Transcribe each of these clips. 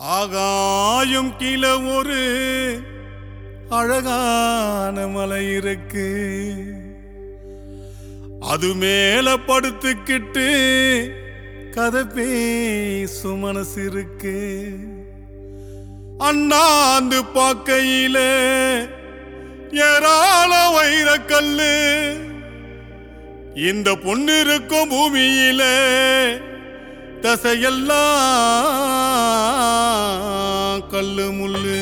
ஆகாயம் கீழ ஒரு அழகான மலை இருக்கு. அது மேல படுத்துக்கிட்டு கதை பேசும் மனசு இருக்கு. அண்ணாந்து பார்க்கையில ஏராள வைரக்கல்லு. இந்த பொண்ணு இருக்கும் பூமியில தசையெல்லாம் கல்லு முள்ளு.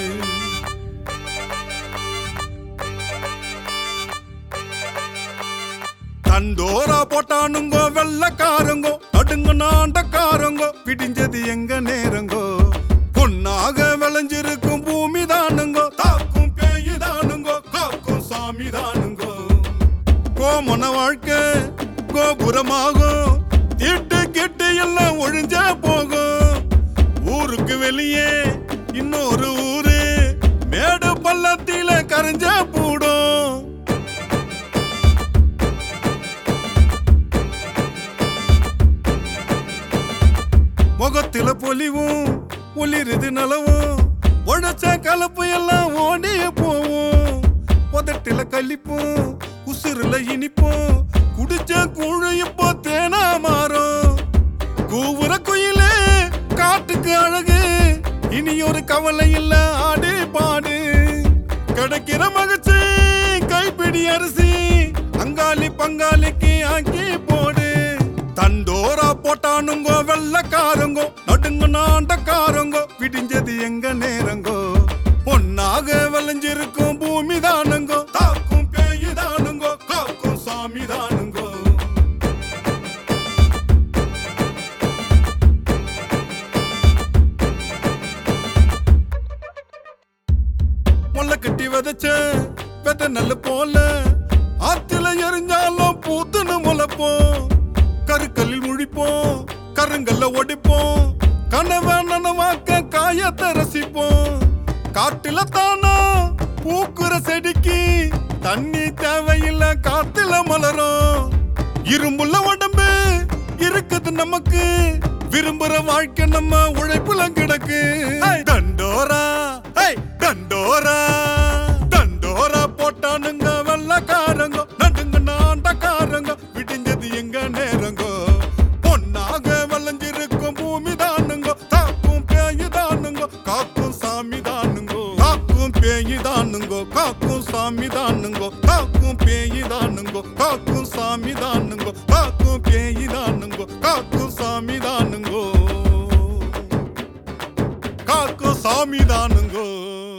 தண்டோரா போட்டானுங்கோ வெள்ளக்காரங்கோ, நடுங்க நாண்டக்காரங்கோ, பிடிஞ்சது எங்க நேரங்கோ. பொன்னாக விளைஞ்சிருக்கும் பூமி தானுங்கோ, தாக்கும் பேயு தானுங்கோ, காக்கும் சாமி தானுங்கோ. கோமன வாழ்க்கை கோபுரமாகும், திட்டு கிட்டு எல்லாம் ஒழிஞ்ச போகும். ஊருக்கு வெளியே இன்னொரு ஊரு மேடு பள்ளத்தில கரைஞ்ச பூடும். முகத்தில பொலிவும் ஒளிருது நலவும், உழைச்ச கலப்பு எல்லாம் ஓடி போவோம். உதட்டில கழிப்பும் உசுறுல இனிப்போம், குடிச்ச கூழு இப்போ தேனா மாறும். கூவுற குயிலே காட்டுக்கு அழகு, இனி ஒரு கவலை இல்ல ஆடு பாடு. கிடைக்கிற மகிழ்ச்சி கைப்பிடி அரிசி, அங்காளி பங்காளிக்கு ஆக்கி போடு. தண்டோரா போட்டானுங்கோ வெள்ளக்காரங்கோ, நடுங்க நாண்டக்காரங்கோ, பிடிஞ்சது எங்க நேரங்கோ. பொன்னாக விளைஞ்சிருக்கும் பூமி தானுங்கோ, தாக்கும் பேயு தானுங்கோ, காக்கும் சாமி தானுங்கோ. முல்ல கட்டி விதைச்ச வெத நல்ல போல, ஆத்துல எரிஞ்சாலும் பூத்துன்னு முளைப்போம். கருக்கல்லில் முழிப்போம், கருங்கல்ல ஒடிப்போம், கனவை நனவாக்க காயத்தை ரசிப்போம். காட்டுல தானா பூக்குற செடிக்கு தண்ணி தேவையில்லை, காத்துல மலரும். இரும்புள்ள உடம்பு இருக்குது நமக்கு, விரும்புற வாழ்க்கை நம்ம உழைப்புல கிடக்கு. தண்டோரா தண்டோரா தண்டோரா போட்டானுங்க வெள்ளக்காரங்கோ, நடுங்க நாண்டக்காரங்கோ, விடிஞ்சது எங்க நேரங்கோ. பொன்னாக விளைஞ்சிருக்கும் பூமி தானுங்கோ, தாக்கும் பேயு தானுங்கோ, காக்கும் சாமி தானுங்கோ. காக்கும் பேயு தானுங்கோ, காக்கும் சாமி தானுங்கோ, காக்கும் பேயு தானுங்கோ, காக்கும் சாமி தானுங்கோ, காக்கும் பேயு தானுங்கோ, காக்கும் சாமி தானுங்கோ, காக்கும் சாமி தானுங்கோ.